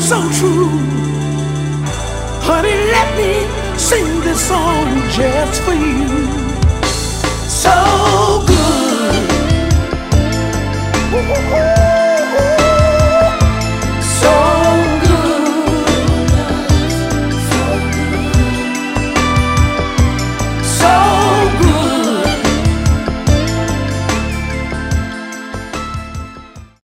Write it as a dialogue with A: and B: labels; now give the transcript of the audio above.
A: so true. Honey, let me sing this song just for you. So good.